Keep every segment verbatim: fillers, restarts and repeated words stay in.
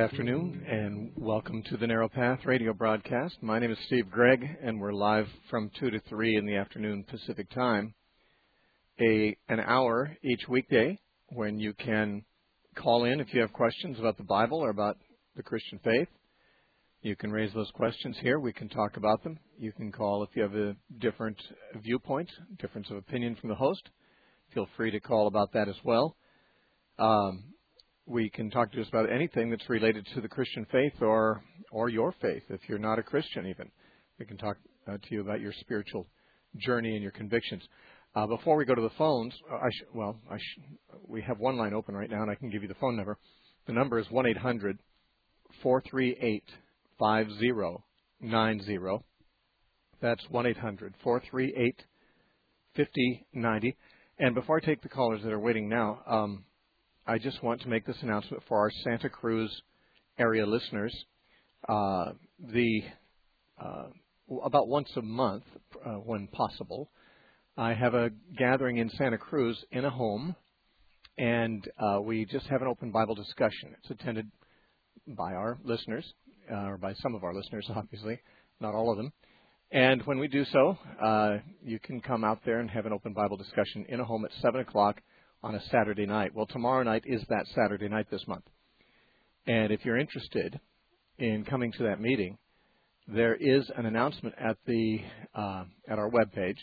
afternoon, and welcome to the Narrow Path radio broadcast. My name is Steve Gregg, and we're live from two to three in the afternoon Pacific time. A an hour each weekday when you can call in if you have questions about the Bible or about the Christian faith. You can raise those questions here. We can talk about them. You can call if you have a different viewpoint, difference of opinion from the host. Feel free to call about that as well. Um, We can talk to us about anything that's related to the Christian faith or or your faith, if you're not a Christian even. We can talk uh, to you about your spiritual journey and your convictions. Uh, before we go to the phones, uh, I sh- well, I sh- we have one line open right now, and I can give you the phone number. The number is one eight hundred four three eight five zero nine zero. That's one eight hundred four three eight five zero nine zero. And before I take the callers that are waiting now, um, I just want to make this announcement for our Santa Cruz area listeners. Uh, the uh, about once a month, uh, when possible, I have a gathering in Santa Cruz in a home, and uh, we just have an open Bible discussion. It's attended by our listeners, uh, or by some of our listeners, obviously, not all of them. And when we do so, uh, you can come out there and have an open Bible discussion in a home at seven o'clock on a Saturday night. Well, tomorrow night is that Saturday night this month. And if you're interested in coming to that meeting, there is an announcement at the uh, at our webpage.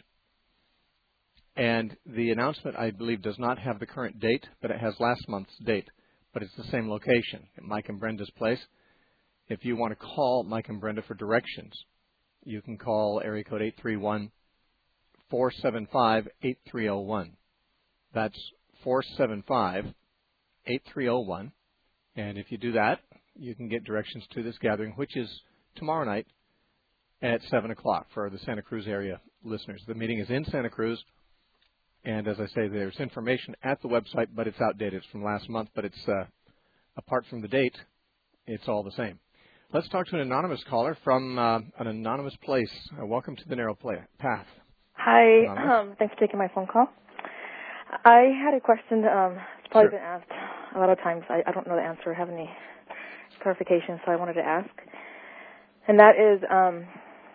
And the announcement, I believe, does not have the current date, but it has last month's date. But it's the same location, at Mike and Brenda's place. If you want to call Mike and Brenda for directions, you can call area code eight three one, four seven five, eight three zero one. That's four seven five, eight three zero one. And if you do that, you can get directions to this gathering, which is tomorrow night at seven o'clock for the Santa Cruz area listeners. The meeting is in Santa Cruz. And as I say, there's information at the website, but it's outdated. It's from last month, but it's uh, apart from the date, it's all the same. Let's talk to an anonymous caller from uh, an anonymous place. Uh, welcome to the Narrow Path. Hi. Um, thanks for taking my phone call. I had a question. Um, it's probably Sure. been asked a lot of times. I, I don't know the answer or have any clarification, so I wanted to ask. And that is, um,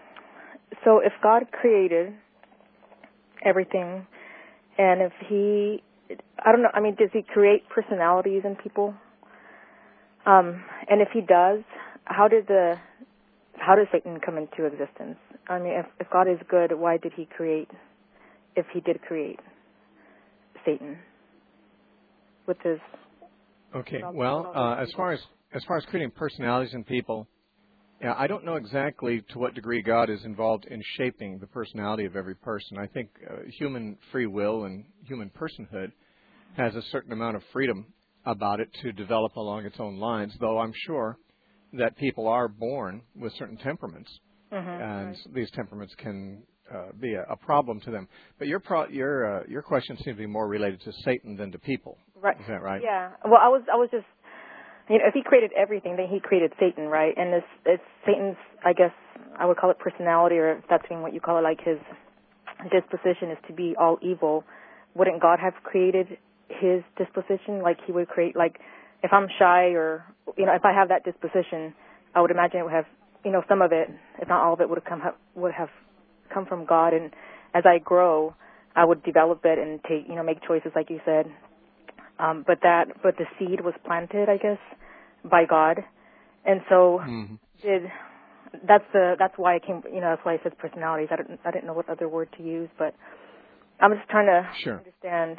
so if God created everything, and if He, I don't know, I mean, does He create personalities in people? Um, and if He does, how did the, how does Satan come into existence? I mean, if, if God is good, why did He create, if He did create Satan with his okay well uh, as far as as far as creating personalities in people, yeah, I don't know exactly to what degree God is involved in shaping the personality of every person. I think uh, human free will and human personhood has a certain amount of freedom about it to develop along its own lines, though I'm sure that people are born with certain temperaments, mm-hmm, and right. these temperaments can Uh, be a, a problem to them. But your pro- your uh, your question seems to be more related to Satan than to people. Right. Is that right? Yeah. Well, I was I was just, you know, if He created everything, then He created Satan, right? And this it's Satan's, I guess I would call it personality, or if that's even what you call it, like his disposition is to be all evil. Wouldn't God have created His disposition? Like He would create, like if I'm shy, or you know, if I have that disposition, I would imagine it would have, you know, some of it, if not all of it, would have come would have come from God, and as I grow, I would develop it and take, you know, make choices like you said. Um, but that, but the seed was planted, I guess, by God, and so mm-hmm. did. That's the that's why I came. You know, that's why I said personalities. I didn't I didn't know what other word to use, but I'm just trying to sure. understand.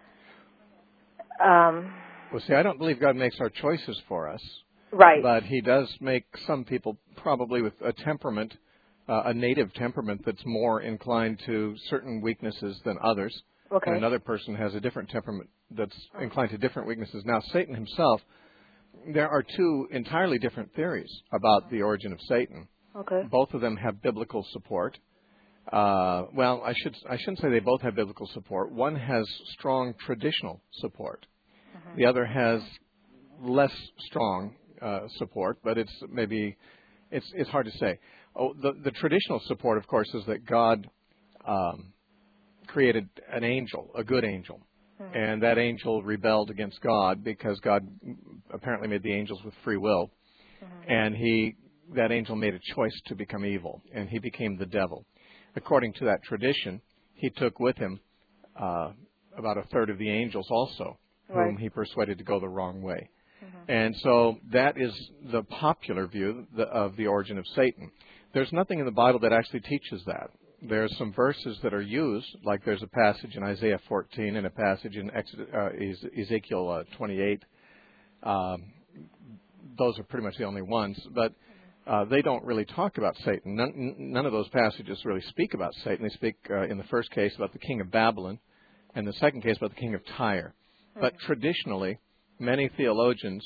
Um, well, see, I don't believe God makes our choices for us, right? But He does make some people probably with a temperament. Uh, a native temperament that's more inclined to certain weaknesses than others. Okay. And another person has a different temperament that's inclined to different weaknesses. Now, Satan himself, there are two entirely different theories about the origin of Satan. Okay. Both of them have biblical support. Uh, well, I should I shouldn't say they both have biblical support. One has strong traditional support. Mm-hmm. The other has less strong uh, support, but it's maybe it's it's hard to say. Oh, the, the traditional support, of course, is that God um, created an angel, a good angel. And that angel rebelled against God because God apparently made the angels with free will. Mm-hmm. And he, that angel made a choice to become evil, and he became the devil. According to that tradition, he took with him uh, about a third of the angels also, Right. whom he persuaded to go the wrong way. Mm-hmm. And so that is the popular view of the origin of Satan. There's nothing in the Bible that actually teaches that. There's some verses that are used, like there's a passage in Isaiah fourteen and a passage in Exodus, uh, Ezekiel uh, twenty-eight. Um, those are pretty much the only ones, but uh, they don't really talk about Satan. None, none of those passages really speak about Satan. They speak uh, in the first case about the king of Babylon, and the second case about the king of Tyre. Mm-hmm. But traditionally, many theologians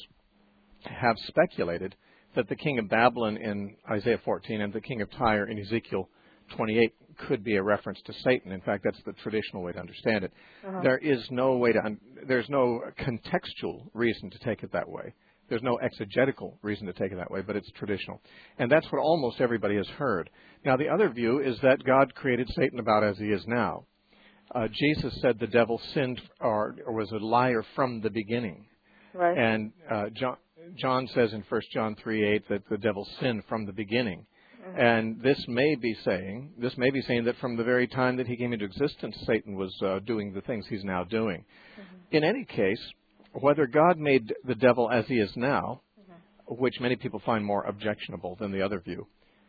have speculated that the king of Babylon in Isaiah fourteen and the king of Tyre in Ezekiel twenty-eight could be a reference to Satan. In fact, that's the traditional way to understand it. Uh-huh. There is no way to, un- there's no contextual reason to take it that way. There's no exegetical reason to take it that way, but it's traditional. And that's what almost everybody has heard. Now, the other view is that God created Satan about as he is now. Uh, Jesus said the devil sinned or, or was a liar from the beginning. Right. And uh, John, John says in First John three eight that the devil sinned from the beginning. Mm-hmm. And this may be saying, this may be saying that from the very time that he came into existence, Satan was uh, doing the things he's now doing. Mm-hmm. In any case, whether God made the devil as he is now, mm-hmm. which many people find more objectionable than the other view,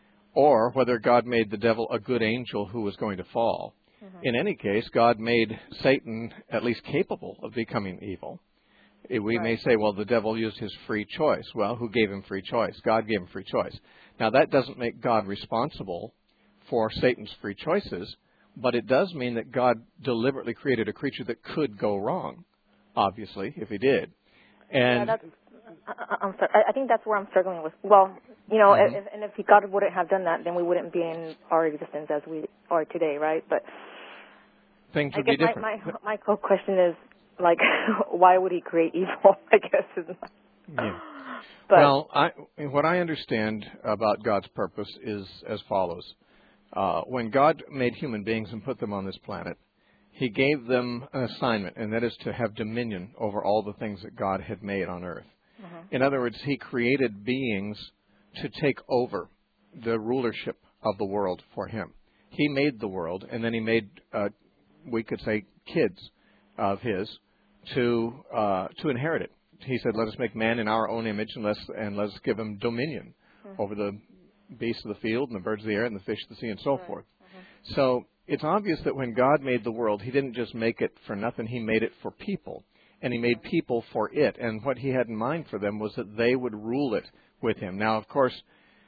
or whether God made the devil a good angel who was going to fall, mm-hmm. in any case, God made Satan at least capable of becoming evil. We right. may say, well, the devil used his free choice. Well, who gave him free choice? God gave him free choice. Now, that doesn't make God responsible for Satan's free choices, but it does mean that God deliberately created a creature that could go wrong, obviously, if he did. And yeah, that's, I, I'm sorry. I think that's where I'm struggling with. Well, you know, mm-hmm. if, and if God wouldn't have done that, then we wouldn't be in our existence as we are today, right? But things would I guess be different. My, my, my whole question is, like, why would he create evil? I guess is not. Yeah. But, well, I, what I understand about God's purpose is as follows. Uh, when God made human beings and put them on this planet, he gave them an assignment, and that is to have dominion over all the things that God had made on earth. Uh-huh. In other words, he created beings to take over the rulership of the world for him. He made the world, and then he made, uh, we could say, kids of his to uh, to inherit it. He said, let us make man in our own image and, let's, and let us give him dominion mm-hmm. over the beasts of the field and the birds of the air and the fish of the sea and so right. forth. Mm-hmm. So it's obvious that when God made the world, he didn't just make it for nothing. He made it for people, and he made people for it. And what he had in mind for them was that they would rule it with him. Now, of course,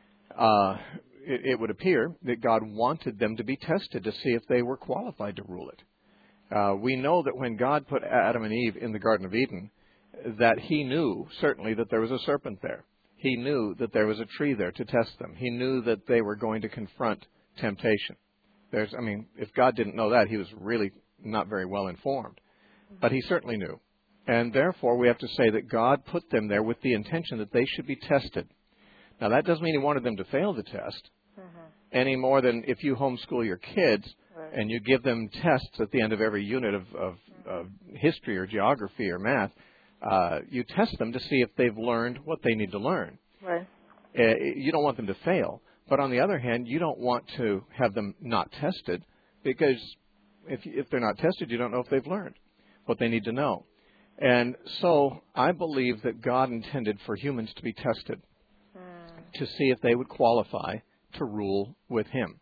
uh, it, it would appear that God wanted them to be tested to see if they were qualified to rule it. Uh, we know that when God put Adam and Eve in the Garden of Eden, that he knew, certainly, that there was a serpent there. He knew that there was a tree there to test them. He knew that they were going to confront temptation. There's, I mean, if God didn't know that, he was really not very well informed. But he certainly knew. And therefore, we have to say that God put them there with the intention that they should be tested. Now, that doesn't mean he wanted them to fail the test, mm-hmm. any more than if you homeschool your kids right. and you give them tests at the end of every unit of, of, of history or geography or math. Uh, you test them to see if they've learned what they need to learn. Right. Uh, you don't want them to fail. But on the other hand, you don't want to have them not tested because if, if they're not tested, you don't know if they've learned what they need to know. And so I believe that God intended for humans to be tested mm. to see if they would qualify to rule with him.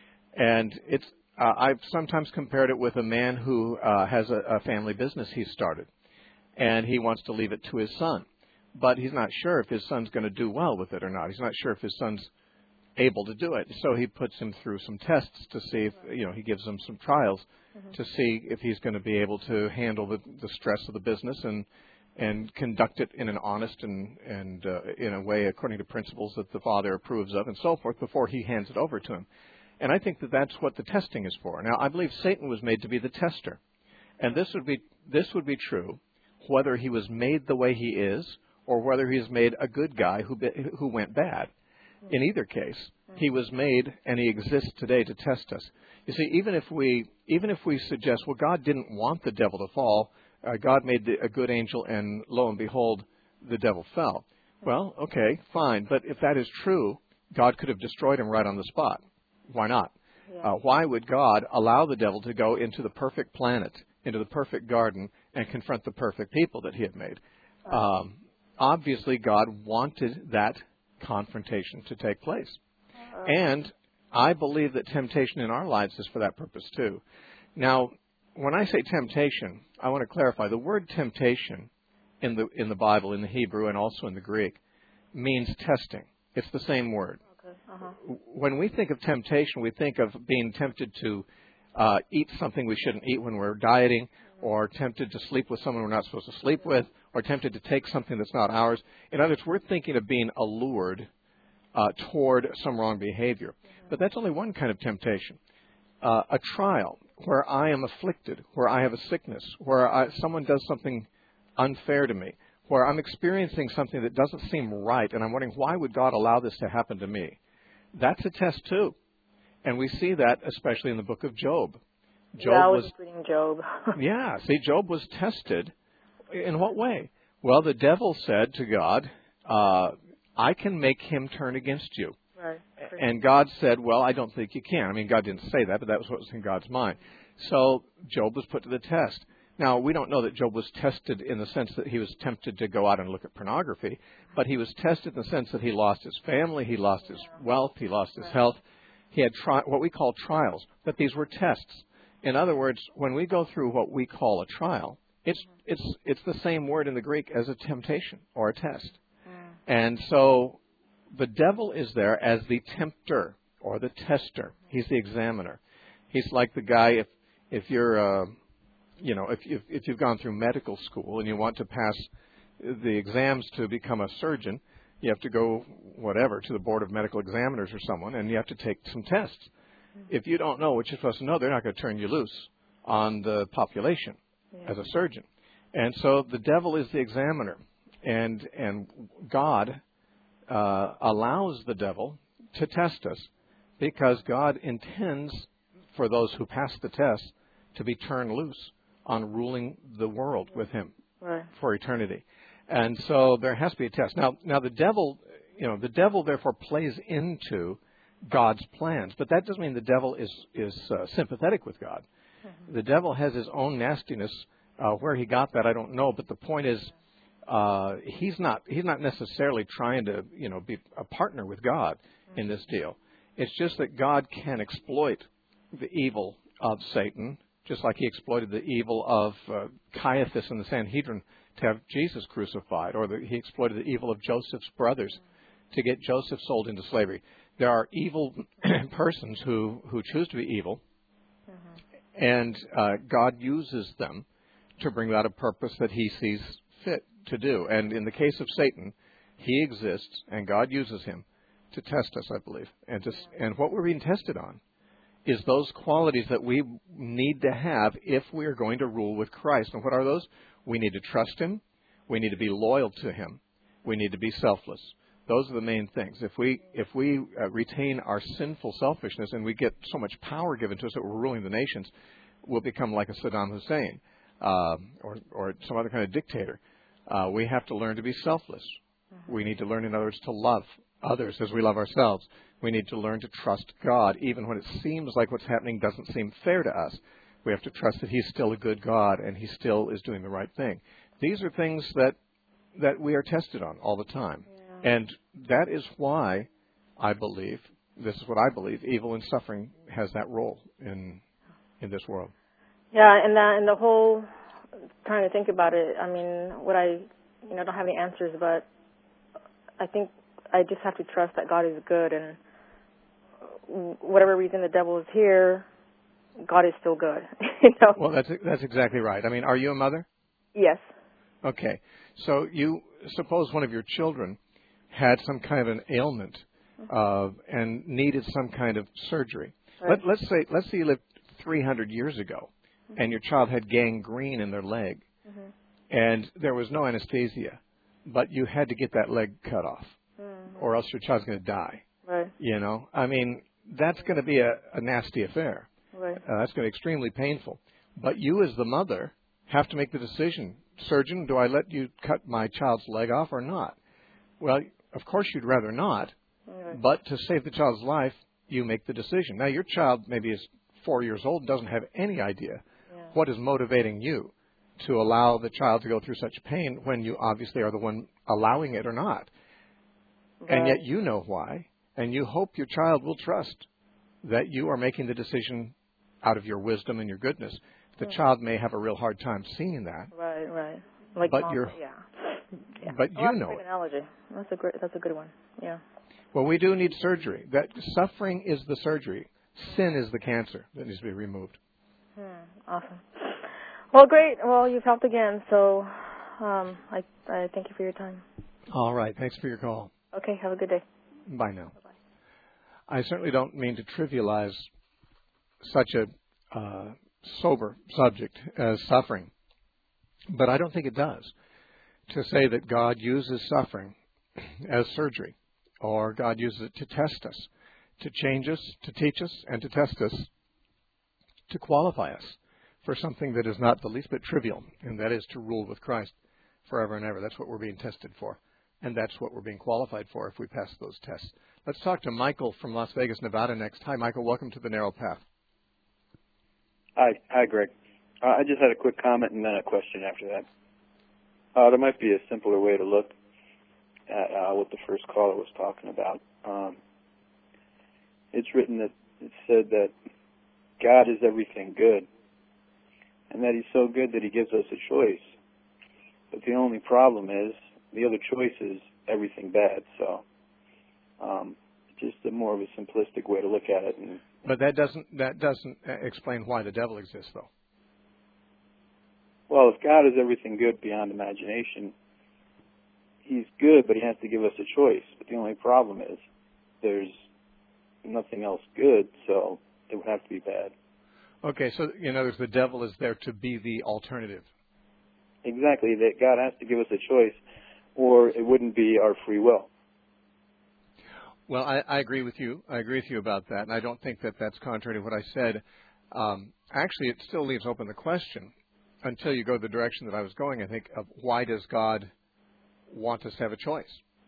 And it's uh, I've sometimes compared it with a man who uh, has a, a family business he's started. And he wants to leave it to his son. But he's not sure if his son's going to do well with it or not. He's not sure if his son's able to do it. So he puts him through some tests to see if, you know, he gives him some trials mm-hmm. to see if he's going to be able to handle the, the stress of the business and and conduct it in an honest and, and uh, in a way according to principles that the father approves of and so forth before he hands it over to him. And I think that that's what the testing is for. Now, I believe Satan was made to be the tester. And this would be this would be true whether he was made the way he is or whether he is made a good guy who who went bad. In either case, he was made and he exists today to test us. You see, even if we even if we suggest, well, God didn't want the devil to fall, uh, God made the, a good angel, and lo and behold, the devil fell. Well, okay, fine. But if that is true, God could have destroyed him right on the spot. Why not? Yeah. Uh, why would God allow the devil to go into the perfect planet, into the perfect garden, and confront the perfect people that he had made? Um, obviously, God wanted that confrontation to take place. And I believe that temptation in our lives is for that purpose too. Now, when I say temptation, I want to clarify. The word temptation in the in the Bible, in the Hebrew, and also in the Greek, means testing. It's the same word. Okay. Uh-huh. When we think of temptation, we think of being tempted to uh, eat something we shouldn't eat when we're dieting, or tempted to sleep with someone we're not supposed to sleep with, or tempted to take something that's not ours. In other words, we're thinking of being allured uh, toward some wrong behavior. But that's only one kind of temptation. Uh, a trial where I am afflicted, where I have a sickness, where I, someone does something unfair to me, where I'm experiencing something that doesn't seem right, and I'm wondering, why would God allow this to happen to me? That's a test, too. And we see that especially in the book of Job. Job yeah, I was, was reading Job. yeah, see, Job was tested. In what way? Well, the devil said to God, uh, I can make him turn against you. Right. And God said, well, I don't think you can. I mean, God didn't say that, but that was what was in God's mind. So Job was put to the test. Now, we don't know that Job was tested in the sense that he was tempted to go out and look at pornography, but he was tested in the sense that he lost his family, he lost his wealth, he lost his health. He had tri- what we call trials, but these were tests. In other words, when we go through what we call a trial, it's it's it's the same word in the Greek as a temptation or a test. And so the devil is there as the tempter or the tester. He's the examiner. He's like the guy, if if you're, uh, you know, if, if if you've gone through medical school and you want to pass the exams to become a surgeon, you have to go, whatever, to the Board of Medical Examiners or someone, and you have to take some tests. If you don't know what you're supposed to know, they're not going to turn you loose on the population Yeah. as a surgeon. And so the devil is the examiner. And and God uh, allows the devil to test us because God intends for those who pass the test to be turned loose on ruling the world with him Right. for eternity. And so there has to be a test. Now, now the devil, you know, the devil therefore plays into God's plans, but that doesn't mean the devil is is uh, sympathetic with God. Mm-hmm. The devil has his own nastiness. Uh, where he got that, I don't know. But the point is, uh, he's not he's not necessarily trying to you know be a partner with God mm-hmm. in this deal. It's just that God can exploit the evil of Satan, just like he exploited the evil of uh, Caiaphas and the Sanhedrin to have Jesus crucified, or the, he exploited the evil of Joseph's brothers mm-hmm. to get Joseph sold into slavery. There are evil persons who, who choose to be evil, mm-hmm. and uh, God uses them to bring about a purpose that he sees fit to do. And in the case of Satan, he exists, and God uses him to test us, I believe. And to, and what we're being tested on is those qualities that we need to have if we are going to rule with Christ. And what are those? We need to trust him. We need to be loyal to him. We need to be selfless. Those are the main things. If we if we uh, retain our sinful selfishness and we get so much power given to us that we're ruling the nations, we'll become like a Saddam Hussein. Uh, or, or some other kind of dictator. Uh, we have to learn to be selfless. Mm-hmm. We need to learn, in other words, to love others as we love ourselves. We need to learn to trust God, even when it seems like what's happening doesn't seem fair to us. We have to trust that he's still a good God and he still is doing the right thing. These are things that that we are tested on all the time. Yeah. And that is why I believe, this is what I believe, evil and suffering has that role in in this world. Yeah, and that, and the whole, trying to think about it, I mean, what I, you know, don't have any answers, but I think I just have to trust that God is good, and whatever reason the devil is here, God is still good. You know? Well, that's that's exactly right. I mean, are you a mother? Yes. Okay. So you suppose one of your children had some kind of an ailment uh, and needed some kind of surgery. Right. Let, let's say let's say you lived three hundred years ago. And your child had gangrene in their leg, mm-hmm. and there was no anesthesia, but you had to get that leg cut off, mm-hmm. or else your child's going to die. Right. You know, I mean, that's going to be a, a nasty affair. Right. Uh, that's going to be extremely painful. But you, as the mother, have to make the decision: surgeon, do I let you cut my child's leg off or not? Well, of course you'd rather not, Okay. but to save the child's life, you make the decision. Now, your child maybe is four years old and doesn't have any idea Yeah. what is motivating you to allow the child to go through such pain when you obviously are the one allowing it or not. Right. And yet you know why, and you hope your child will trust that you are making the decision out of your wisdom and your goodness. The Hmm. child may have a real hard time seeing that, Right, right. Like but mom, you're, yeah. yeah. but Oh, you that's a know great it. analogy. That's a great. That's a good one. Yeah. Well, we do need surgery. That suffering is the surgery. Sin is the cancer that needs to be removed. Hmm. Awesome. Well, great. Well, you've helped again, so um, I, I thank you for your time. All right. Thanks for your call. Okay. Have a good day. Bye now. Bye-bye. I certainly don't mean to trivialize such a uh, sober subject as suffering, but I don't think it does to say that God uses suffering as surgery, or God uses it to test us, to change us, to teach us, and to test us, to qualify us for something that is not the least bit trivial, and that is to rule with Christ forever and ever. That's what we're being tested for, and that's what we're being qualified for if we pass those tests. Let's talk to Michael from Las Vegas, Nevada next. Hi, Michael. Welcome to the Narrow Path. Hi, hi, Greg. Uh, I just had a quick comment and then a question after that. Uh, there might be a simpler way to look at uh, what the first caller was talking about. Um, it's written that it said that God is everything good, and that He's so good that He gives us a choice. But the only problem is the other choice is everything bad. So, um, just a more of a simplistic way to look at it. And, But that doesn't that doesn't explain why the devil exists, though. well, if God is everything good beyond imagination, He's good, but He has to give us a choice. But the only problem is there's nothing else good, so it would have to be bad. Okay, so in other words, the devil is there to be the alternative. Exactly, that God has to give us a choice, or it wouldn't be our free will. Well, I, I agree with you. I agree with you about that, and I don't think that that's contrary to what I said. Um, actually, it still leaves open the question until you go the direction that I was going, I think, of why does God want us to have a choice?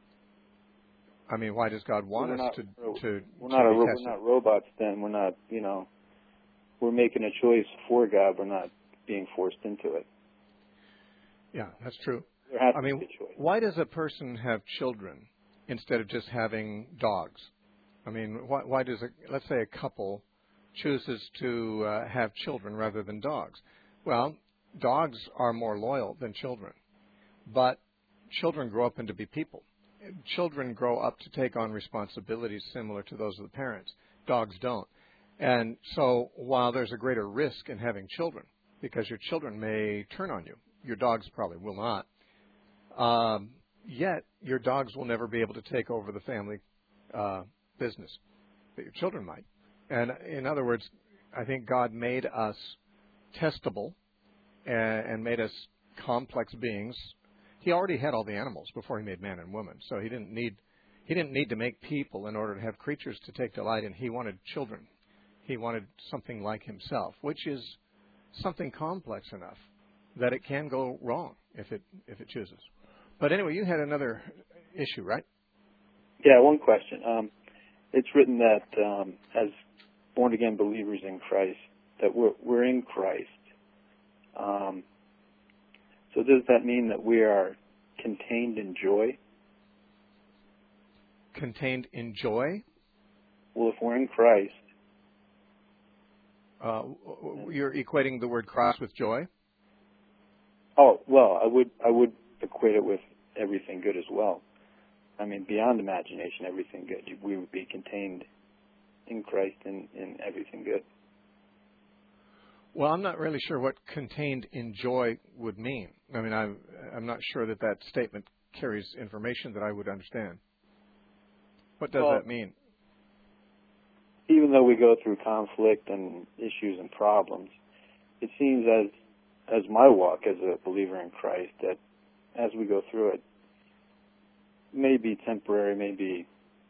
I mean, why does God want we're us not, to we're to, we're to not be a, we're tested? not robots then. We're not, you know, we're making a choice for God. We're not being forced into it. Yeah, that's true. There has I to mean, be a choice. why does a person have children instead of just having dogs? I mean, why, why does, a, let's say a couple chooses to uh, have children rather than dogs? Well, dogs are more loyal than children, but children grow up into be people. Children grow up to take on responsibilities similar to those of the parents. Dogs don't. And so while there's a greater risk in having children, because your children may turn on you, your dogs probably will not, um, yet your dogs will never be able to take over the family uh, business, but your children might. And in other words, I think God made us testable and, and made us complex beings. He already had all the animals before He made man and woman, so He didn't need He didn't need to make people in order to have creatures to take delight in. He wanted children. He wanted something like Himself, which is something complex enough that it can go wrong if it if it chooses. But anyway, you had another issue, right? Yeah, one question. Um, it's written that um, as born-again believers in Christ, that we're, we're in Christ. Um, so does that mean that we are contained in joy? Contained in joy? Well, if we're in Christ... Uh, you're equating the word Christ with joy? Oh, well, I would I would equate it with everything good as well. I mean, beyond imagination, everything good. We would be contained in Christ in, in everything good. Well, I'm not really sure what contained in joy would mean. I mean, I'm, I'm not sure that that statement carries information that I would understand. What does well, that mean? Even though we go through conflict and issues and problems, it seems as as my walk as a believer in Christ, that as we go through it, may be temporary, may be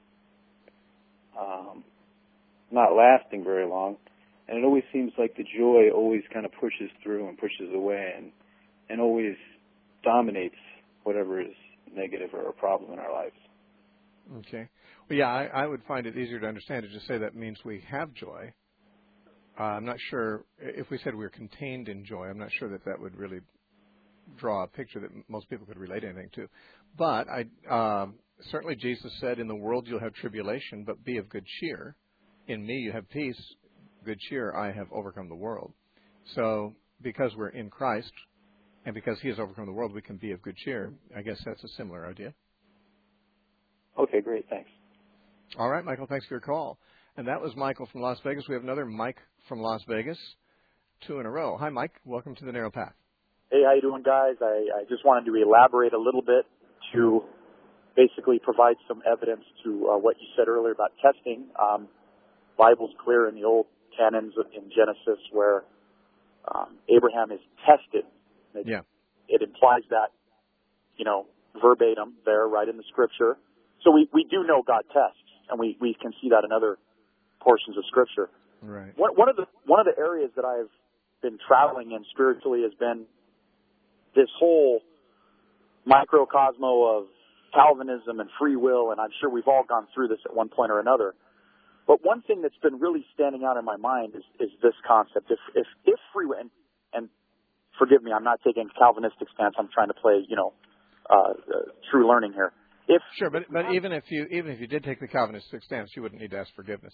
um, not lasting very long, and it always seems like the joy always kind of pushes through and pushes away and, and always dominates whatever is negative or a problem in our lives. Okay. Well, yeah, I, I would find it easier to understand to just say that means we have joy. Uh, I'm not sure if we said we were contained in joy. I'm not sure that that would really draw a picture that most people could relate anything to. But I um, certainly Jesus said, "In the world you'll have tribulation, but be of good cheer. In me you have peace. Good cheer. I have overcome the world." So because we're in Christ and because He has overcome the world, we can be of good cheer. I guess that's a similar idea. Okay, great. Thanks. All right, Michael. Thanks for your call. And that was Michael from Las Vegas. We have another Mike from Las Vegas, two in a row. Hi, Mike. Welcome to the Narrow Path. Hey, how you doing, guys? I, I just wanted to elaborate a little bit to basically provide some evidence to uh, what you said earlier about testing. Um, Bible's clear in the old canons of, in Genesis where um, Abraham is tested. It, yeah. It implies that, you know, verbatim there, right in the Scripture. So we, we do know God tests, and we, we can see that in other portions of Scripture. Right. One, one of the one of the areas that I've been traveling in spiritually has been this whole microcosmo of Calvinism and free will, and I'm sure we've all gone through this at one point or another. But one thing that's been really standing out in my mind is, is this concept. If if, if free will, and, and forgive me, I'm not taking a Calvinistic stance. I'm trying to play, you know, uh, uh, true learning here. If, sure, but but even if you even if you did take the Calvinistic stance, you wouldn't need to ask forgiveness.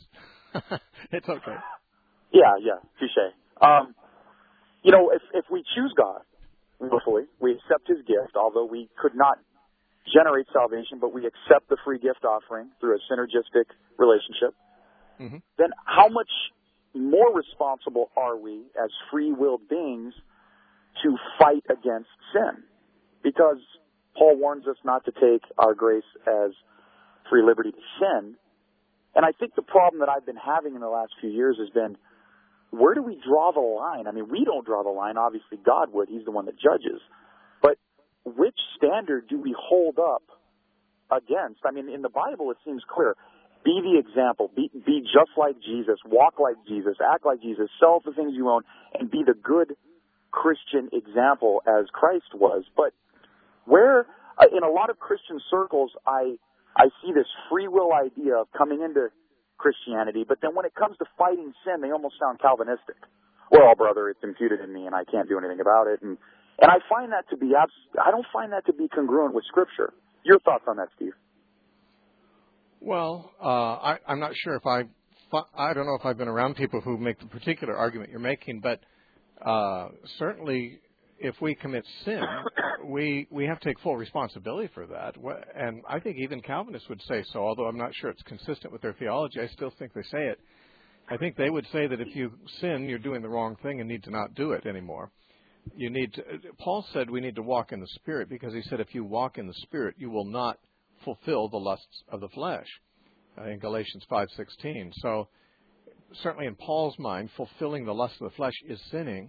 It's okay. Yeah, yeah, touche. Um, you know, if if we choose God willfully, we accept His gift, although we could not generate salvation, but we accept the free gift offering through a synergistic relationship. Mm-hmm. Then, how much more responsible are we as free-willed beings to fight against sin? Because Paul warns us not to take our grace as free liberty to sin. And I think the problem that I've been having in the last few years has been, where do we draw the line? I mean, we don't draw the line. Obviously, God would. He's the one that judges. But which standard do we hold up against? I mean, in the Bible, it seems clear. Be the example. Be, be just like Jesus. Walk like Jesus. Act like Jesus. Sell the things you own. And be the good Christian example as Christ was. But where, uh, in a lot of Christian circles, I I see this free will idea of coming into Christianity, but then when it comes to fighting sin, they almost sound Calvinistic. Well, brother, it's imputed in me, and I can't do anything about it. And and I find that to be abs- I don't find that to be congruent with Scripture. Your thoughts on that, Steve? Well, uh, I, I'm not sure if I I don't know if I've been around people who make the particular argument you're making, but uh, certainly, if we commit sin, we we have to take full responsibility for that. And I think even Calvinists would say so, although I'm not sure it's consistent with their theology. I still think they say it. I think they would say that if you sin, you're doing the wrong thing and need to not do it anymore. You need to, Paul said we need to walk in the Spirit because he said if you walk in the Spirit, you will not fulfill the lusts of the flesh, uh, in Galatians five sixteen. So certainly in Paul's mind, fulfilling the lust of the flesh is sinning.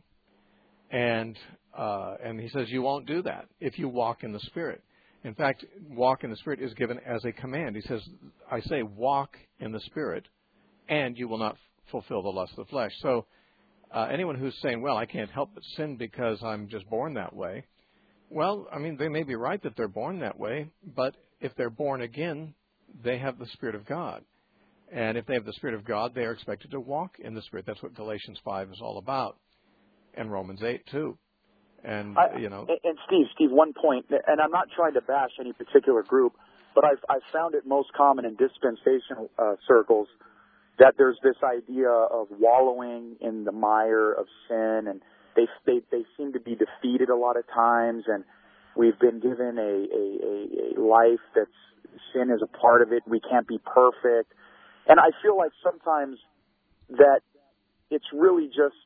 And uh, and he says you won't do that if you walk in the Spirit. In fact, walk in the Spirit is given as a command. He says, I say walk in the Spirit, and you will not fulfill the lust of the flesh. So uh, anyone who's saying, well, I can't help but sin because I'm just born that way, well, I mean, they may be right that they're born that way, but if they're born again, they have the Spirit of God. And if they have the Spirit of God, they are expected to walk in the Spirit. That's what Galatians five is all about. And Romans eight, too. And, I, you know. And, and Steve, Steve, one point, and I'm not trying to bash any particular group, but I've, I've found it most common in dispensational uh, circles that there's this idea of wallowing in the mire of sin, and they, they, they seem to be defeated a lot of times, and we've been given a, a, a, a life that's, sin is a part of it, we can't be perfect. And I feel like sometimes that it's really just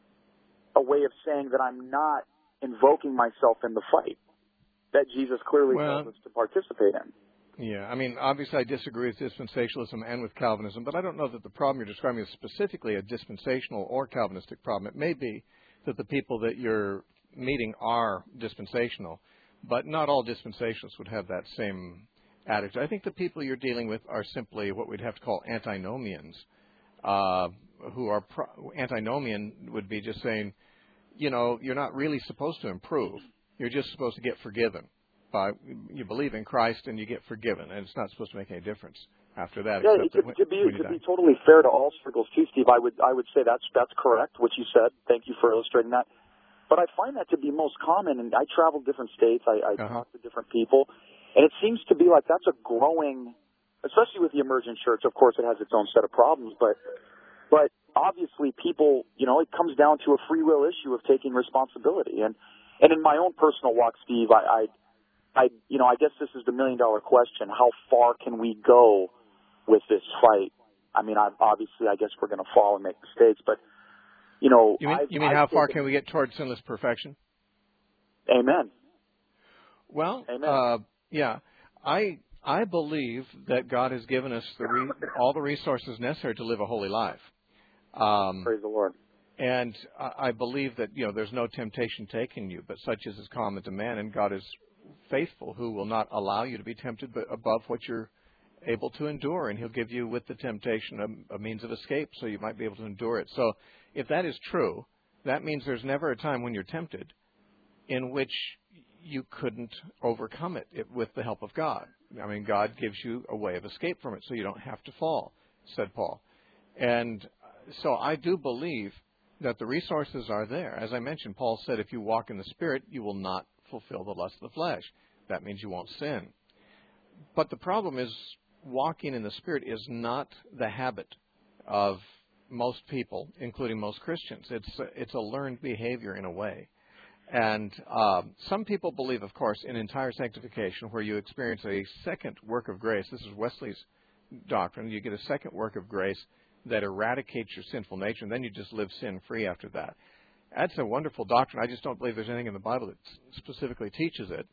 a way of saying that I'm not invoking myself in the fight that Jesus clearly well, tells us to participate in. Yeah, I mean, obviously I disagree with dispensationalism and with Calvinism, but I don't know that the problem you're describing is specifically a dispensational or Calvinistic problem. It may be that the people that you're meeting are dispensational, but not all dispensationalists would have that same attitude. I think the people you're dealing with are simply what we'd have to call antinomians, uh, who are pro- antinomian would be just saying, you know, you're not really supposed to improve. You're just supposed to get forgiven. by you believe in Christ and you get forgiven, and it's not supposed to make any difference after that. Yeah, except to, that when, to be when you to die. be totally fair to all circles too, Steve, I would I would say that's that's correct what you said. Thank you for illustrating that. But I find that to be most common, and I travel different states. I, I Uh-huh. talk to different people, and it seems to be like that's a growing, especially with the emergent church. Of course, it has its own set of problems, but but obviously, people, you know, it comes down to a free will issue of taking responsibility. And and in my own personal walk, Steve, I, I, I you know, I guess this is the million dollar question: how far can we go with this fight? I mean, I, obviously, I guess we're going to fall and make mistakes, but you know, You mean, I've, you mean I've how far taken, can we get towards sinless perfection? Amen. Well, Amen. uh, yeah, I I believe that God has given us the re- all the resources necessary to live a holy life. Um, Praise the Lord. And I believe that, you know, there's no temptation taking you, but such as is common to man, and God is faithful, who will not allow you to be tempted but above what you're able to endure, and he'll give you with the temptation a, a means of escape so you might be able to endure it. So if that is true, that means there's never a time when you're tempted in which you couldn't overcome it, it with the help of God. I mean, God gives you a way of escape from it so you don't have to fall, said Paul. And so I do believe that the resources are there. As I mentioned, Paul said, if you walk in the Spirit, you will not fulfill the lust of the flesh. That means you won't sin. But the problem is, walking in the Spirit is not the habit of most people, including most Christians. It's it's a learned behavior in a way. And um, some people believe, of course, in entire sanctification, where you experience a second work of grace. This is Wesley's doctrine. You get a second work of grace that eradicates your sinful nature, and then you just live sin-free after that. That's a wonderful doctrine. I just don't believe there's anything in the Bible that specifically teaches it.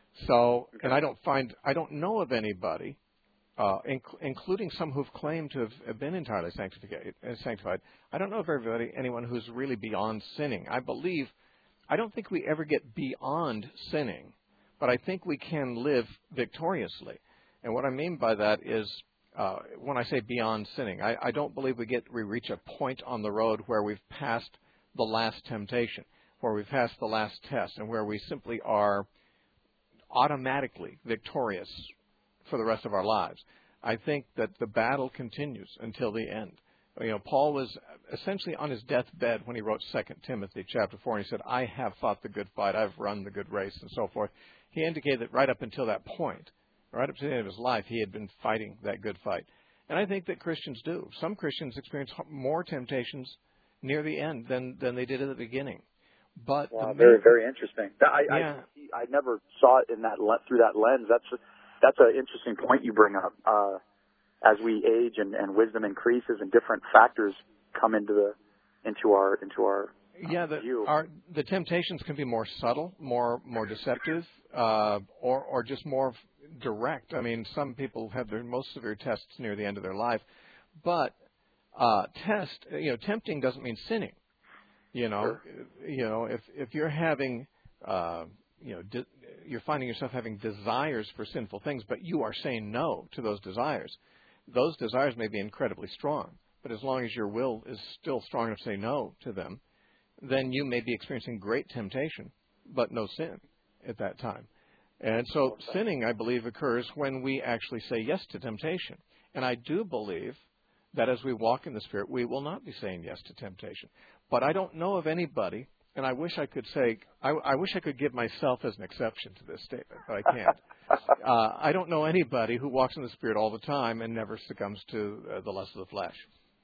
So, and I don't find, I don't know of anybody, uh, inc- including some who've claimed to have been entirely sanctified, sanctified. I don't know of everybody, anyone who's really beyond sinning. I believe, I don't think we ever get beyond sinning, but I think we can live victoriously. And what I mean by that is, Uh, when I say beyond sinning, I, I don't believe we get we reach a point on the road where we've passed the last temptation, where we've passed the last test, and where we simply are automatically victorious for the rest of our lives. I think that the battle continues until the end. You know, Paul was essentially on his deathbed when he wrote Second Timothy chapter four, and he said, I have fought the good fight, I've run the good race, and so forth. He indicated that right up until that point, right up to the end of his life, he had been fighting that good fight. And I think that Christians do. Some Christians experience more temptations near the end than, than they did at the beginning. But wow, the very, main, very interesting. I, yeah. I, I never saw it in that through that lens. That's that's an interesting point you bring up. Uh, as we age and, and wisdom increases, and different factors come into the into our into our uh, yeah, the, view. our, the temptations can be more subtle, more more deceptive, uh, or or just more direct. I mean, some people have their most severe tests near the end of their life, but uh, test, you know, tempting doesn't mean sinning. You know, Sure. you know, if if you're having, uh, you know, de- you're finding yourself having desires for sinful things, but you are saying no to those desires. Those desires may be incredibly strong, but as long as your will is still strong enough to say no to them, then you may be experiencing great temptation, but no sin at that time. And so okay. sinning, I believe, occurs when we actually say yes to temptation. And I do believe that as we walk in the Spirit, we will not be saying yes to temptation. But I don't know of anybody, and I wish I could say, I, I wish I could give myself as an exception to this statement, but I can't. uh, I don't know anybody who walks in the Spirit all the time and never succumbs to uh, the lust of the flesh.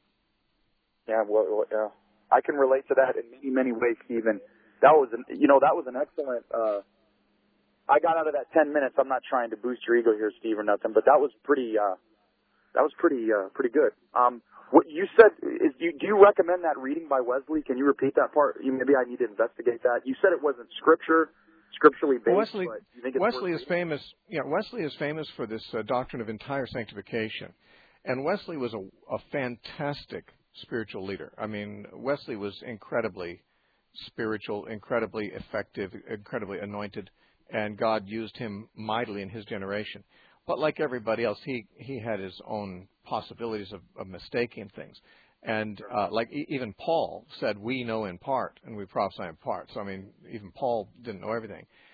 Yeah, well, well, yeah. I can relate to that in many, many ways, Stephen. That was, an, you know, that was an excellent. Uh, I got out of that ten minutes. I'm not trying to boost your ego here, Steve, or nothing, but that was pretty. Uh, that was pretty, uh, pretty good. Um, what you said is, you, do you recommend that reading by Wesley? Can you repeat that part? You, maybe I need to investigate that. You said it wasn't scripture, scripturally based. Wesley, but you think it's Wesley is famous. Yeah, Wesley is famous for this uh, doctrine of entire sanctification, and Wesley was a, a fantastic spiritual leader. I mean, Wesley was incredibly spiritual, incredibly effective, incredibly anointed, and God used him mightily in his generation. But like everybody else, he, he had his own possibilities of, of mistaking things. And uh, like e- even Paul said, we know in part, and we prophesy in part. So, I mean, even Paul didn't know everything.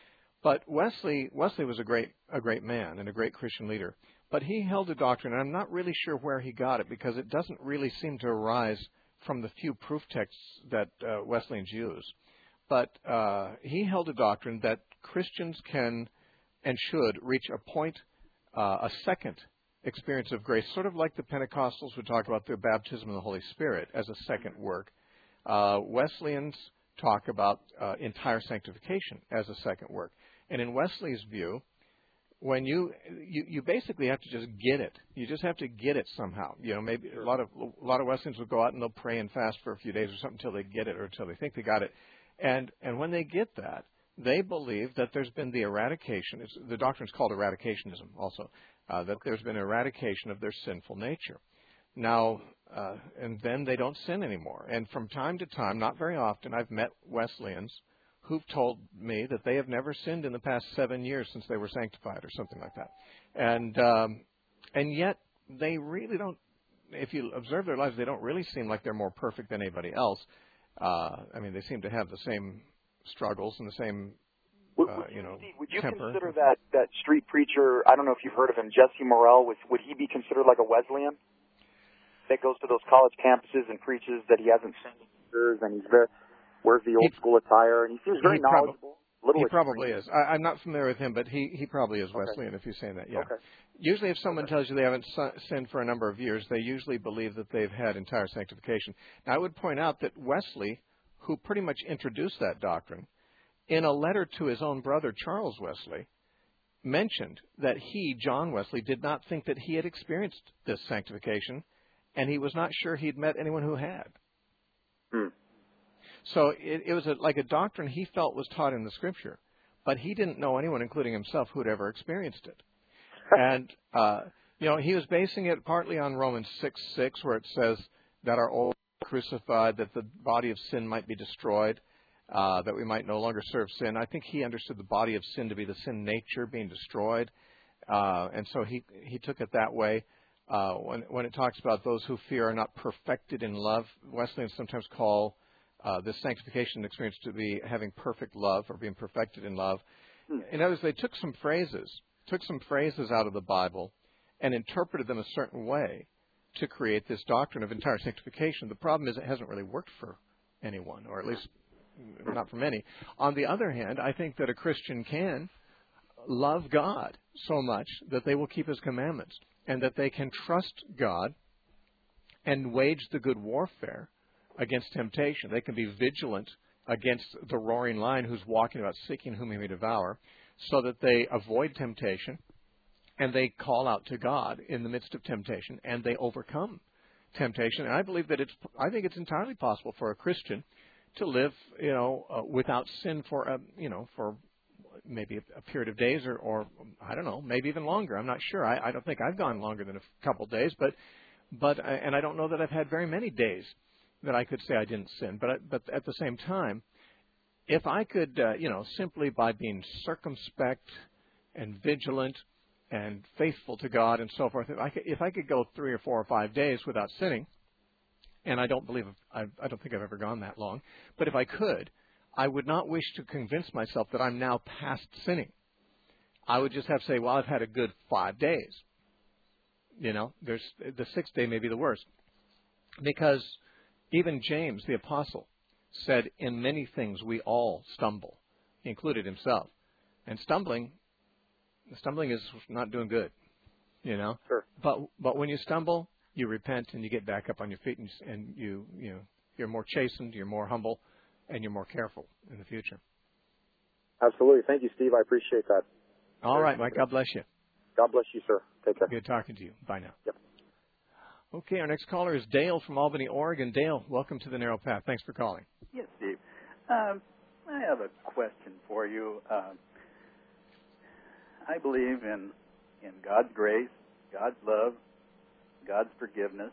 But Wesley Wesley was a great a great man and a great Christian leader. But he held a doctrine, and I'm not really sure where he got it because it doesn't really seem to arise from the few proof texts that uh, Wesleyans use. But uh, he held a doctrine that Christians can and should reach a point, uh, a second experience of grace, sort of like the Pentecostals would talk about the baptism of the Holy Spirit as a second work. Uh, Wesleyans talk about uh, entire sanctification as a second work. And in Wesley's view, when you, you you basically have to just get it. You just have to get it somehow. You know, maybe a lot of a lot of Wesleyans will go out and they'll pray and fast for a few days or something until they get it or until they think they got it. And and when they get that, they believe that there's been the eradication. It's, the doctrine is called eradicationism also. Uh, that there's been eradication of their sinful nature. Now, uh, and then they don't sin anymore. And from time to time, not very often, I've met Wesleyans who've told me that they have never sinned in the past seven years since they were sanctified or something like that. And um, and yet they really don't, if you observe their lives, they don't really seem like they're more perfect than anybody else. Uh, I mean, they seem to have the same struggles and the same, would, uh, would you know, Steve, would you temper. consider that, that street preacher, I don't know if you've heard of him, Jesse Morrell, was, would he be considered like a Wesleyan? That goes to those college campuses and preaches that he hasn't sinned in years and he's very, wears the old he, school attire, and he seems very he knowledgeable. Prob- he probably is. I, I'm not familiar with him, but he, he probably is Wesleyan, okay. If you're saying that, yeah. Okay. Usually if someone okay. tells you they haven't sinned for a number of years, they usually believe that they've had entire sanctification. Now, I would point out that Wesley, who pretty much introduced that doctrine, in a letter to his own brother, Charles Wesley, mentioned that he, John Wesley, did not think that he had experienced this sanctification, and he was not sure he'd met anyone who had. Hmm. So it, it was a, like a doctrine he felt was taught in the Scripture, but he didn't know anyone, including himself, who had ever experienced it. And, uh, you know, he was basing it partly on Romans six six, where it says that our old crucified, that the body of sin might be destroyed, uh, that we might no longer serve sin. I think he understood the body of sin to be the sin nature being destroyed, uh, and so he he took it that way. Uh, when when it talks about those who fear are not perfected in love, Wesleyans sometimes call uh, this sanctification experience to be having perfect love or being perfected in love. In other words, they took some phrases, took some phrases out of the Bible and interpreted them a certain way to create this doctrine of entire sanctification. The problem is it hasn't really worked for anyone, or at least not for many. On the other hand, I think that a Christian can love God so much that they will keep His commandments, and that they can trust God and wage the good warfare against temptation. They can be vigilant against the roaring lion who's walking about seeking whom he may devour, so that they avoid temptation and they call out to God in the midst of temptation and they overcome temptation. And I believe that it's, I think it's entirely possible for a Christian to live, you know, uh, without sin for, a, you know, for maybe a, a period of days or, or, I don't know, maybe even longer. I'm not sure. I, I don't think I've gone longer than a couple of days, but, but, and I don't know that I've had very many days that I could say I didn't sin. But, I, but at the same time, if I could, uh, you know, simply by being circumspect and vigilant and faithful to God and so forth, if I could, if I could go three or four or five days without sinning, and I don't believe, I, I don't think I've ever gone that long, but if I could, I would not wish to convince myself that I'm now past sinning. I would just have to say, well, I've had a good five days. You know, there's the sixth day may be the worst. Because even James, the apostle, said, in many things we all stumble. He included himself. And stumbling, stumbling is not doing good, you know. Sure. But but when you stumble, you repent and you get back up on your feet, and, and you you know you're more chastened, you're more humble, and you're more careful in the future. Absolutely. Thank you, Steve. I appreciate that. All right, Mike. God bless you. God bless you, sir. Take care. Good talking to you. Bye now. Yep. Okay, our next caller is Dale from Albany, Oregon. Dale, welcome to the Narrow Path. Thanks for calling. Yes, Steve. Um, I have a question for you. Uh, I believe in in God's grace, God's love, God's forgiveness,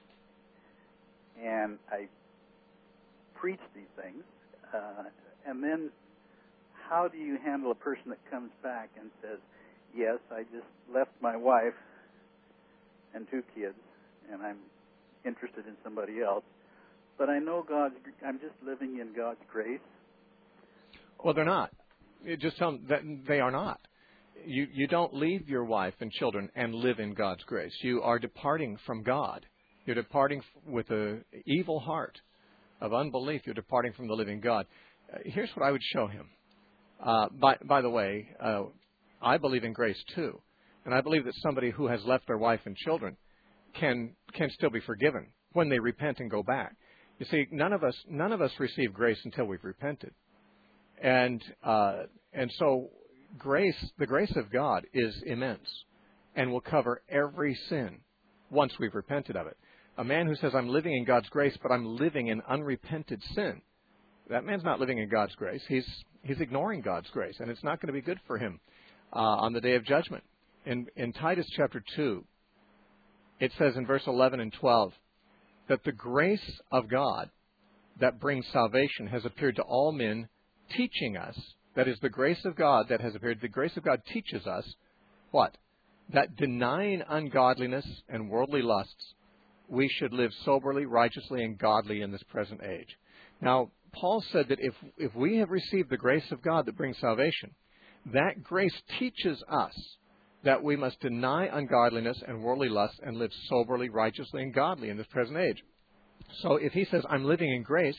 and I preach these things. Uh, and then how do you handle a person that comes back and says, yes, I just left my wife and two kids, and I'm interested in somebody else, but I know God's, I'm just living in God's grace? Well, they're not. You just tell them that they are not. You, you don't leave your wife and children and live in God's grace. You are departing from God. You're departing with an evil heart of unbelief. You're departing from the living God. Uh, here's what I would show him. Uh, by, by the way, uh, I believe in grace too. And I believe that somebody who has left their wife and children can can still be forgiven when they repent and go back. You see, none of us none of us receive grace until we've repented. And uh, and so grace, the grace of God is immense and will cover every sin once we've repented of it. A man who says, I'm living in God's grace, but I'm living in unrepented sin, that man's not living in God's grace. He's he's ignoring God's grace, and it's not going to be good for him uh, on the day of judgment. In, in Titus chapter two, it says in verse eleven and twelve that the grace of God that brings salvation has appeared to all men, teaching us, that is the grace of God that has appeared, the grace of God teaches us, what? That denying ungodliness and worldly lusts, we should live soberly, righteously, and godly in this present age. Now, Paul said that if, if we have received the grace of God that brings salvation, that grace teaches us that we must deny ungodliness and worldly lust and live soberly, righteously, and godly in this present age. So if he says, I'm living in grace,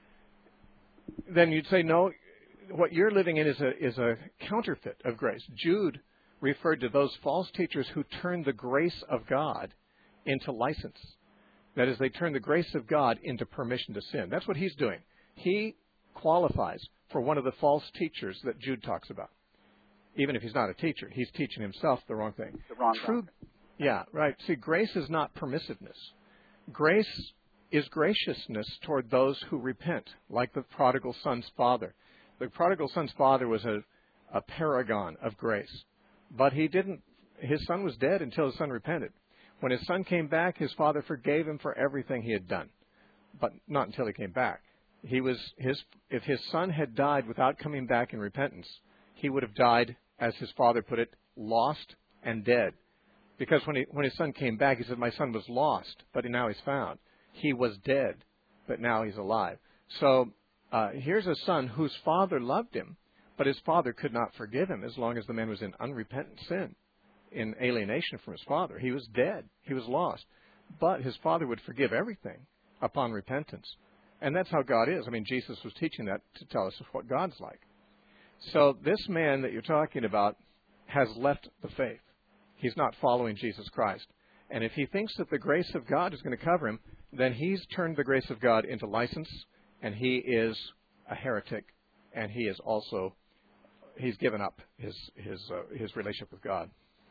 then you'd say, no, what you're living in is a, is a counterfeit of grace. Jude referred to those false teachers who turned the grace of God into license. That is, they turn the grace of God into permission to sin. That's what he's doing. He qualifies for one of the false teachers that Jude talks about. Even if he's not a teacher, he's teaching himself the wrong thing. The wrong True, doctrine. Yeah, right. See, grace is not permissiveness. Grace is graciousness toward those who repent, like the prodigal son's father. The prodigal son's father was a, a paragon of grace, but he didn't. His son was dead until his son repented. When his son came back, his father forgave him for everything he had done, but not until he came back. He was his. If his son had died without coming back in repentance, he would have died, as his father put it, lost and dead. Because when he, when his son came back, he said, my son was lost, but now he's found. He was dead, but now he's alive. So uh, here's a son whose father loved him, but his father could not forgive him as long as the man was in unrepentant sin, in alienation from his father. He was dead. He was lost. But his father would forgive everything upon repentance. And that's how God is. I mean, Jesus was teaching that to tell us what God's like. So this man that you're talking about has left the faith. He's not following Jesus Christ. And if he thinks that the grace of God is going to cover him, then he's turned the grace of God into license, and he is a heretic, and he is also, he's given up his his uh, his relationship with God.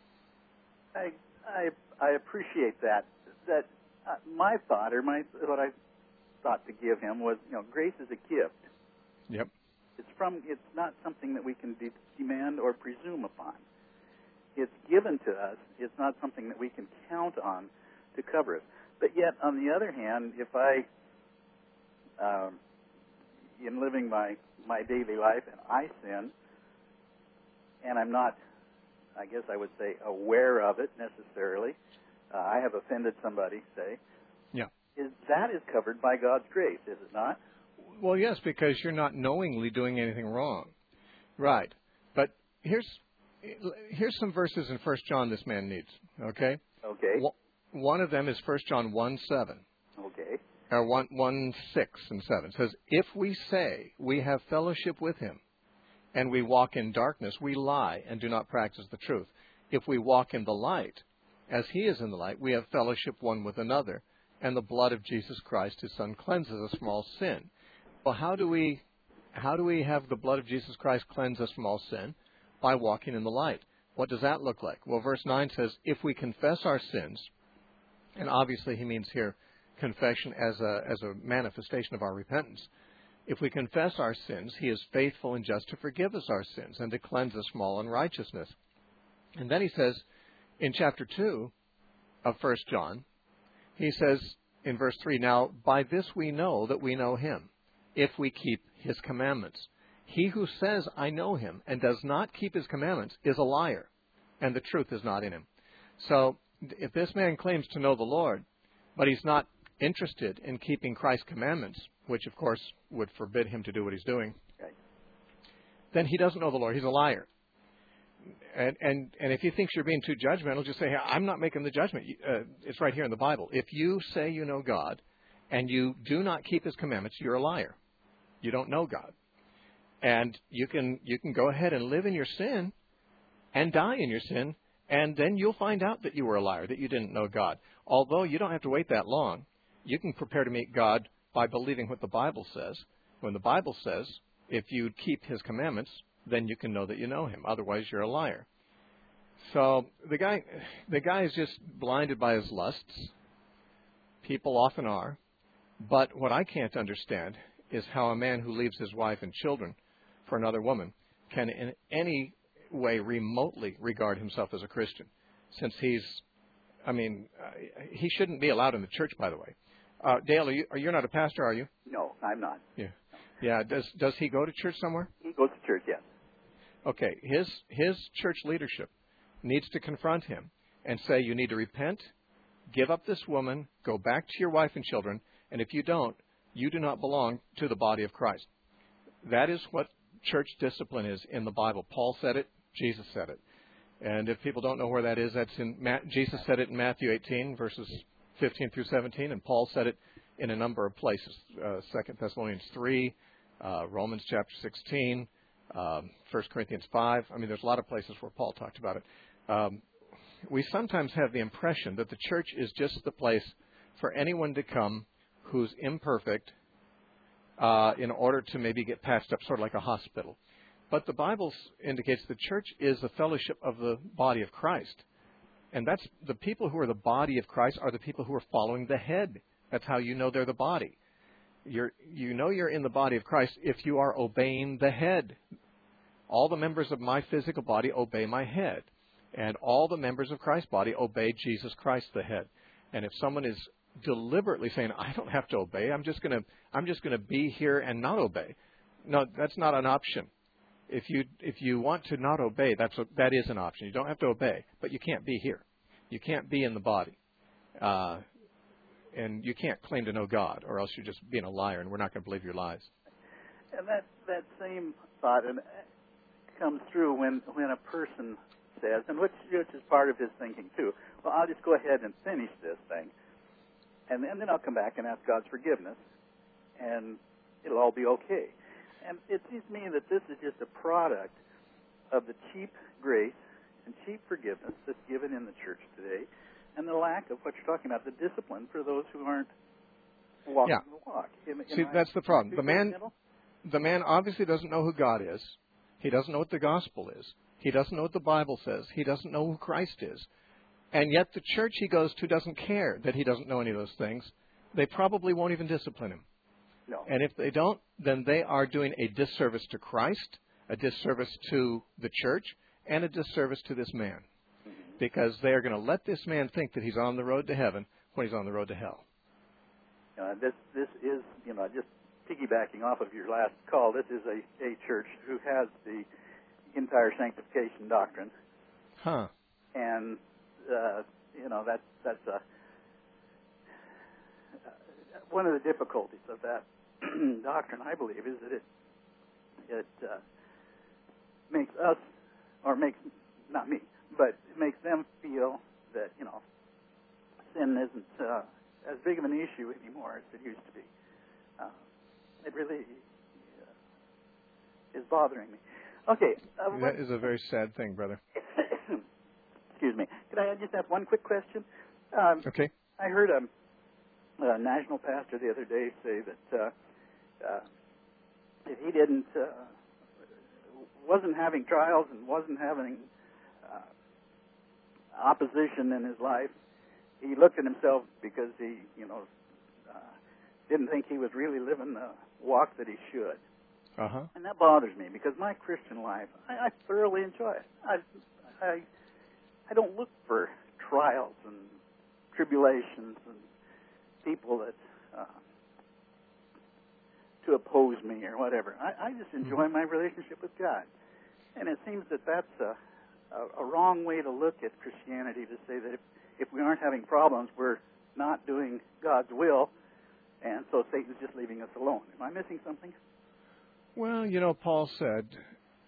I I I appreciate that. That uh, my thought, or my what I thought to give him was, you know, grace is a gift. Yep. It's from. It's not something that we can de- demand or presume upon. It's given to us. It's not something that we can count on to cover us. But yet, on the other hand, if I, um, in living my my daily life, and I sin, and I'm not, I guess I would say, aware of it necessarily, uh, I have offended somebody, say, yeah, is that is covered by God's grace, is it not? Well, yes, because you're not knowingly doing anything wrong. Right. But here's here's some verses in First John this man needs, okay? Okay. One of them is First John one seven. Okay. Or one, one six and seven. It says, if we say we have fellowship with him and we walk in darkness, we lie and do not practice the truth. If we walk in the light, as he is in the light, we have fellowship one with another, and the blood of Jesus Christ, his Son, cleanses us from all sin. Well, how do we how do we have the blood of Jesus Christ cleanse us from all sin? By walking in the light. What does that look like? Well, verse nine says, if we confess our sins, and obviously he means here confession as a as a manifestation of our repentance. If we confess our sins, he is faithful and just to forgive us our sins and to cleanse us from all unrighteousness. And then he says in chapter two of First John, he says in verse three, now by this we know that we know him, if we keep his commandments. He who says, I know him, and does not keep his commandments is a liar, and the truth is not in him. So if this man claims to know the Lord, but he's not interested in keeping Christ's commandments, which of course would forbid him to do what he's doing, okay, then he doesn't know the Lord. He's a liar. And and and if he thinks you're being too judgmental, just say, hey, I'm not making the judgment. Uh, it's right here in the Bible. If you say you know God and you do not keep his commandments, you're a liar. You don't know God. And you can you can go ahead and live in your sin and die in your sin, and then you'll find out that you were a liar, that you didn't know God. Although you don't have to wait that long. You can prepare to meet God by believing what the Bible says. When the Bible says, if you keep his commandments, then you can know that you know him. Otherwise, you're a liar. So the guy, the guy is just blinded by his lusts. People often are. But what I can't understand is how a man who leaves his wife and children for another woman can in any way remotely regard himself as a Christian, since he's, I mean, uh, he shouldn't be allowed in the church, by the way. Uh, Dale, are you, are, you're not a pastor, are you? No, I'm not. Yeah. Yeah. Does does he go to church somewhere? He goes to church, yes. Okay. His his church leadership needs to confront him and say, you need to repent, give up this woman, go back to your wife and children, and if you don't, you do not belong to the body of Christ. That is what church discipline is in the Bible. Paul said it. Jesus said it. And if people don't know where that is, that's in Ma- Jesus said it in Matthew eighteen, verses fifteen through seventeen, and Paul said it in a number of places. Uh, Second Thessalonians three, uh, Romans chapter sixteen, um, First Corinthians five. I mean, there's a lot of places where Paul talked about it. Um, we sometimes have the impression that the church is just the place for anyone to come who's imperfect uh, in order to maybe get patched up, sort of like a hospital. But the Bible indicates the church is a fellowship of the body of Christ. And that's the people who are the body of Christ are the people who are following the head. That's how you know they're the body. You're, you know you're in the body of Christ if you are obeying the head. All the members of my physical body obey my head. And all the members of Christ's body obey Jesus Christ, the head. And if someone is deliberately saying, I don't have to obey, I'm just going to I'm just going to be here and not obey. No, that's not an option. If you if you want to not obey, that's a, that is an option. You don't have to obey, but you can't be here. You can't be in the body. Uh, and you can't claim to know God, or else you're just being a liar, and we're not going to believe your lies. And that that same thought and comes through when when a person says, and which, which is part of his thinking too, well, I'll just go ahead and finish this thing, and then, and then I'll come back and ask God's forgiveness, and it'll all be okay. And it seems to me that this is just a product of the cheap grace and cheap forgiveness that's given in the church today, and the lack of what you're talking about, the discipline for those who aren't walking yeah. the walk. Am, am See, I, that's the problem. The man, middle? the man obviously doesn't know who God is. He doesn't know what the gospel is. He doesn't know what the Bible says. He doesn't know who Christ is. And yet the church he goes to doesn't care that he doesn't know any of those things. They probably won't even discipline him. No. And if they don't, then they are doing a disservice to Christ, a disservice to the church, and a disservice to this man. Mm-hmm. Because they are going to let this man think that he's on the road to heaven when he's on the road to hell. Uh, this this is, you know, just piggybacking off of your last call, this is a, a church who has the entire sanctification doctrine. Huh. And, uh, you know, that's, that's a, uh, one of the difficulties of that doctrine, I believe, is that it, it uh, makes us, or makes, not me, but it makes them feel that, you know, sin isn't uh, as big of an issue anymore as it used to be. Uh, it really uh, is bothering me. Okay. Uh, that is a very sad thing, brother. Excuse me. Could I just ask one quick question? Um, okay. I heard a, a national pastor the other day say that uh, uh, if he didn't, uh, wasn't having trials and wasn't having uh, opposition in his life, he looked at himself because he, you know, uh, didn't think he was really living the walk that he should. Uh-huh. And that bothers me because my Christian life, I, I thoroughly enjoy it. I, I, I don't look for trials and tribulations and people that uh, to oppose me or whatever. I, I just enjoy my relationship with God. And it seems that that's a, a, a wrong way to look at Christianity, to say that if, if we aren't having problems, we're not doing God's will, and so Satan's just leaving us alone. Am I missing something? Well, you know, Paul said,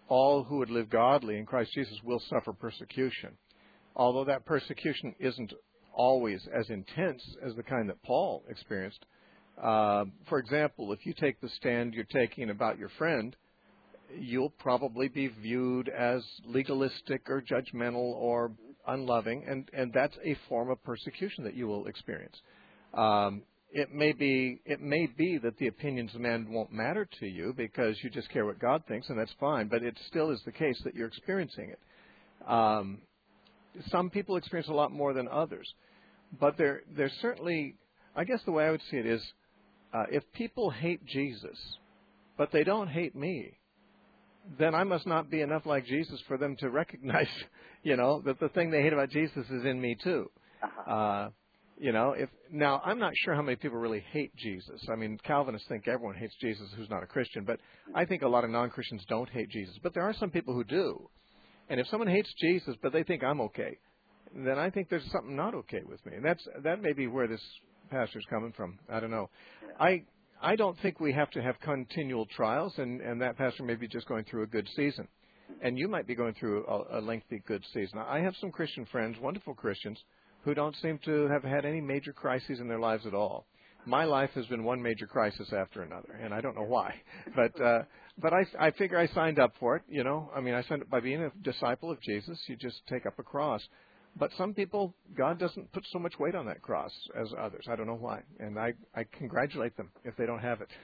all who would live godly in Christ Jesus will suffer persecution. Although that persecution isn't always as intense as the kind that Paul experienced. Uh, for example, if you take the stand you're taking about your friend, you'll probably be viewed as legalistic or judgmental or unloving, and, and that's a form of persecution that you will experience. Um, it may be it may be that the opinions of men won't matter to you because you just care what God thinks, and that's fine, but it still is the case that you're experiencing it. Um, some people experience a lot more than others, but there there's certainly, I guess the way I would see it is, uh, if people hate Jesus, but they don't hate me, then I must not be enough like Jesus for them to recognize, you know, that the thing they hate about Jesus is in me too. Uh-huh. Uh, you know, if now I'm not sure how many people really hate Jesus. I mean, Calvinists think everyone hates Jesus who's not a Christian, but I think a lot of non-Christians don't hate Jesus. But there are some people who do. And if someone hates Jesus, but they think I'm okay, then I think there's something not okay with me. And that's that may be where this pastor's coming from. I don't know. Yeah. I I don't think we have to have continual trials, and, and that pastor may be just going through a good season. And you might be going through a, a lengthy good season. I have some Christian friends, wonderful Christians, who don't seem to have had any major crises in their lives at all. My life has been one major crisis after another, and I don't know why. But uh, but I, I figure I signed up for it, you know. I mean, I signed up by being a disciple of Jesus. You just take up a cross. But some people, God doesn't put so much weight on that cross as others. I don't know why. And I, I congratulate them if they don't have it.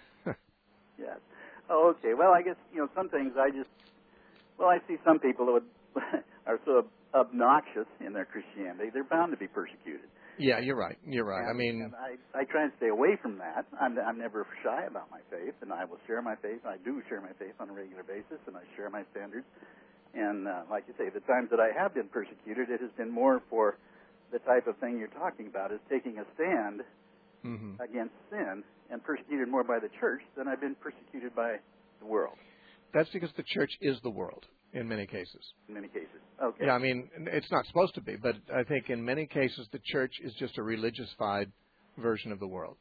Yes. Oh, okay. Well, I guess, you know, some things I just, well, I see some people who would, are so obnoxious in their Christianity, they're bound to be persecuted. Yeah, you're right. You're right. And, I mean, and I, I try and stay away from that. I'm, I'm never shy about my faith, and I will share my faith. I do share my faith on a regular basis, and I share my standards. And uh, like you say, the times that I have been persecuted, it has been more for the type of thing you're talking about, is taking a stand mm-hmm. against sin, and persecuted more by the church than I've been persecuted by the world. That's because the church is the world in many cases. In many cases. Okay. Yeah, I mean, it's not supposed to be, but I think in many cases the church is just a religious-fied version of the world.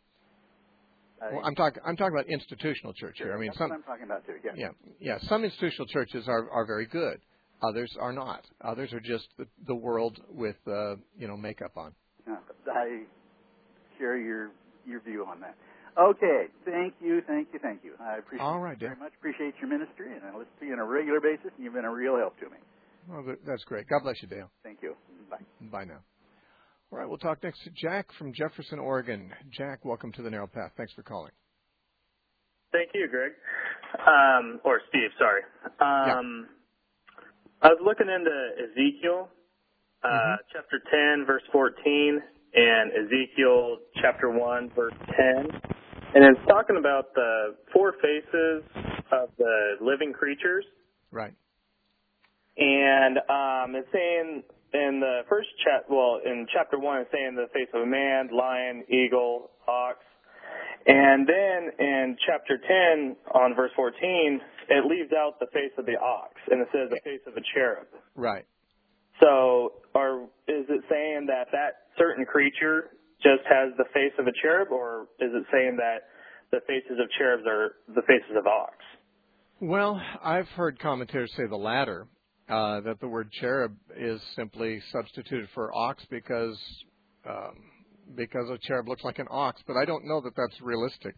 I, well, I'm talking. I'm talking about institutional church sure, here. I mean, that's some. what I'm talking about too. Yeah. Yeah, yeah. Some institutional churches are, are very good. Others are not. Others are just the, the world with uh, you know makeup on. Uh, I share your your view on that. Okay. Thank you. Thank you. Thank you. I appreciate. All right, very Dale. much. Appreciate your ministry, and I listen to you on a regular basis, and you've been a real help to me. Well, that's great. God bless you, Dale. Thank you. Bye. Bye now. All right, we'll talk next to Jack from Jefferson, Oregon. Jack, welcome to the Narrow Path. Thanks for calling. Thank you, Greg. Um, or Steve, sorry. Um, yeah. I was looking into Ezekiel, uh, mm-hmm. chapter ten, verse fourteen, and Ezekiel chapter one, verse ten. And it's talking about the four faces of the living creatures. Right. And um, it's saying in the first chap, well, in chapter one, it's saying the face of a man, lion, eagle, ox. And then in chapter ten, on verse fourteen, it leaves out the face of the ox, and it says the face of a cherub. Right. So are, is it saying that that certain creature just has the face of a cherub, or is it saying that the faces of cherubs are the faces of ox? Well, I've heard commentators say the latter, uh, that the word cherub is simply substituted for ox because... Um, because a cherub looks like an ox, but I don't know that that's realistic.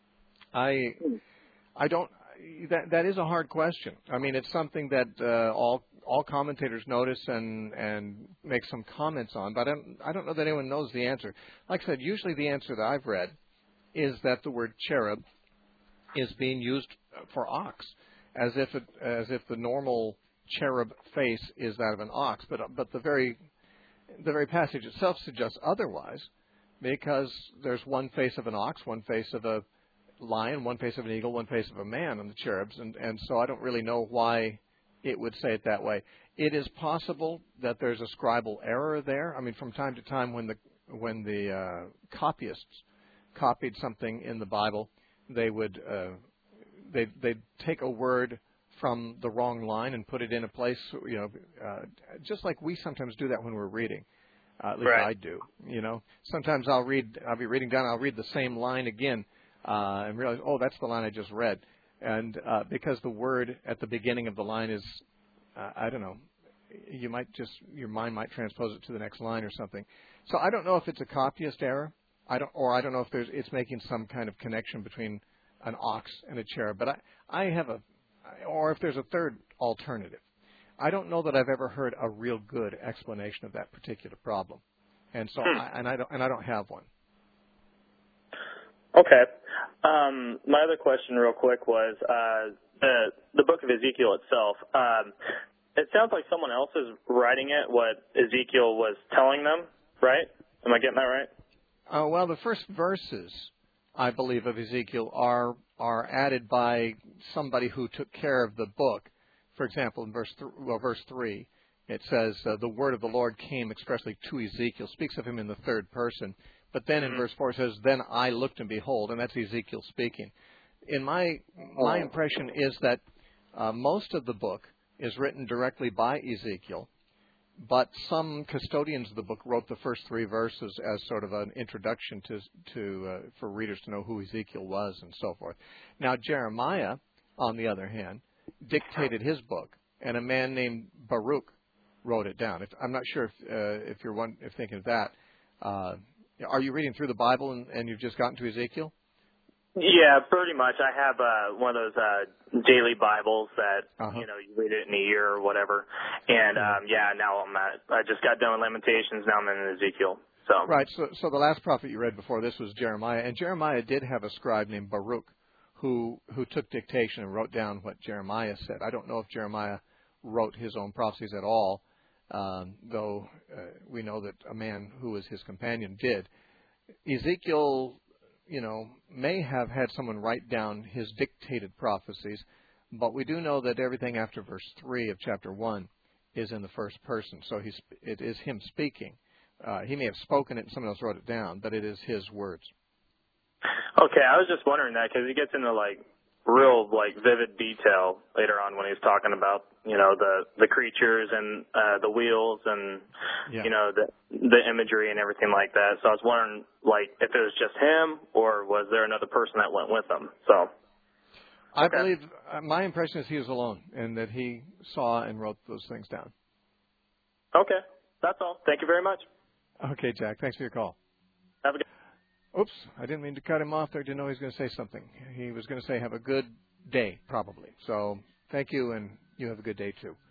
I I don't that that is a hard question. I mean, it's something that uh, all all commentators notice and and make some comments on, but I don't I don't know that anyone knows the answer. Like I said, usually the answer that I've read is that the word cherub is being used for ox, as if it, as if the normal cherub face is that of an ox, but but the very the very passage itself suggests otherwise, because there's one face of an ox, one face of a lion, one face of an eagle, one face of a man on the cherubs, and, and so I don't really know why it would say it that way. It is possible that there's a scribal error there. I mean, from time to time when the when the uh, copyists copied something in the Bible, they would uh, they they'd take a word from the wrong line and put it in a place, you know, uh, just like we sometimes do that when we're reading. Uh, at least right. I do, you know. Sometimes I'll read, I'll be reading down, I'll read the same line again uh, and realize, oh, that's the line I just read. And uh, because the word at the beginning of the line is, uh, I don't know, you might just, your mind might transpose it to the next line or something. So I don't know if it's a copyist error, I don't, or I don't know if there's, it's making some kind of connection between an ox and a cherub. But I, I have a, or if there's a third alternative. I don't know that I've ever heard a real good explanation of that particular problem, and so hmm. I, and I don't and I don't have one. Okay. Um, my other question, real quick, was uh, the the book of Ezekiel itself. Um, it sounds like someone else is writing it. What Ezekiel was telling them, right? Am I getting that right? Uh, well, the first verses, I believe, of Ezekiel are are added by somebody who took care of the book. For example, in verse th- well, verse three, it says, uh, the word of the Lord came expressly to Ezekiel, speaks of him in the third person. But then in mm-hmm. verse four it says, then I looked and behold, and that's Ezekiel speaking. In my my impression is that uh, most of the book is written directly by Ezekiel, but some custodians of the book wrote the first three verses as sort of an introduction to to uh, for readers to know who Ezekiel was and so forth. Now, Jeremiah, on the other hand, dictated his book, and a man named Baruch wrote it down. If, I'm not sure if uh, if you're one if thinking of that. Uh, are you reading through the Bible and, and you've just gotten to Ezekiel? Yeah, pretty much. I have uh, one of those uh, daily Bibles that uh-huh. you know you read it in a year or whatever. And um, yeah, now I'm at. I just got done with Lamentations. Now I'm in Ezekiel. So right. So so the last prophet you read before this was Jeremiah, and Jeremiah did have a scribe named Baruch who who took dictation and wrote down what Jeremiah said. I don't know if Jeremiah wrote his own prophecies at all, um, though uh, we know that a man who was his companion did. Ezekiel, you know, may have had someone write down his dictated prophecies, but we do know that everything after verse three of chapter one is in the first person, so he's, it is him speaking. Uh, he may have spoken it and someone else wrote it down, but it is his words. Okay, I was just wondering that because he gets into like real like vivid detail later on when he's talking about you know the the creatures and uh, the wheels and yeah. you know the the imagery and everything like that. So I was wondering like if it was just him or was there another person that went with him? So I okay. believe uh, my impression is he was alone and that he saw and wrote those things down. Okay, that's all. Thank you very much. Okay, Jack. Thanks for your call. Have a good. Oops, I didn't mean to cut him off there. I didn't know he was going to say something. He was going to say have a good day, probably. So thank you, and you have a good day, too.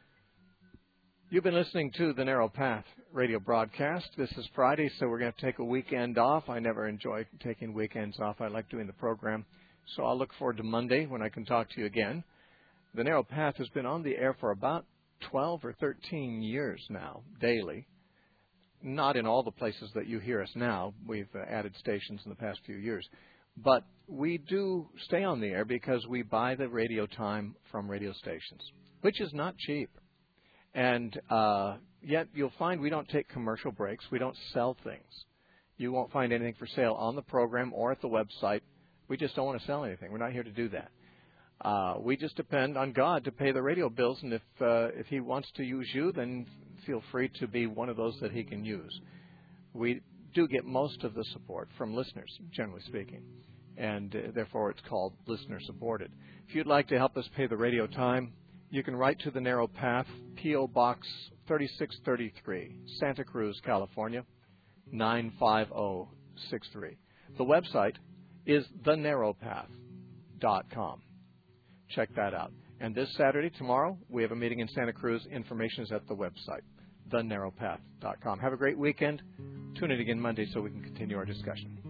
You've been listening to the Narrow Path radio broadcast. This is Friday, so we're going to take a weekend off. I never enjoy taking weekends off. I like doing the program. So I'll look forward to Monday when I can talk to you again. The Narrow Path has been on the air for about twelve or thirteen years now, daily. Not in all the places that you hear us now. We've uh, added stations in the past few years. But we do stay on the air because we buy the radio time from radio stations, which is not cheap. And uh, yet you'll find we don't take commercial breaks. We don't sell things. You won't find anything for sale on the program or at the website. We just don't want to sell anything. We're not here to do that. Uh, we just depend on God to pay the radio bills, and if uh, if He wants to use you, then feel free to be one of those that He can use. We do get most of the support from listeners, generally speaking, and uh, therefore it's called listener-supported. If you'd like to help us pay the radio time, you can write to the Narrow Path, P O. Box thirty-six thirty-three, Santa Cruz, California, nine five zero six three. The website is the narrow path dot com. Check that out. And this Saturday, tomorrow, we have a meeting in Santa Cruz. Information is at the website, the narrow path dot com. Have a great weekend. Tune in again Monday so we can continue our discussion.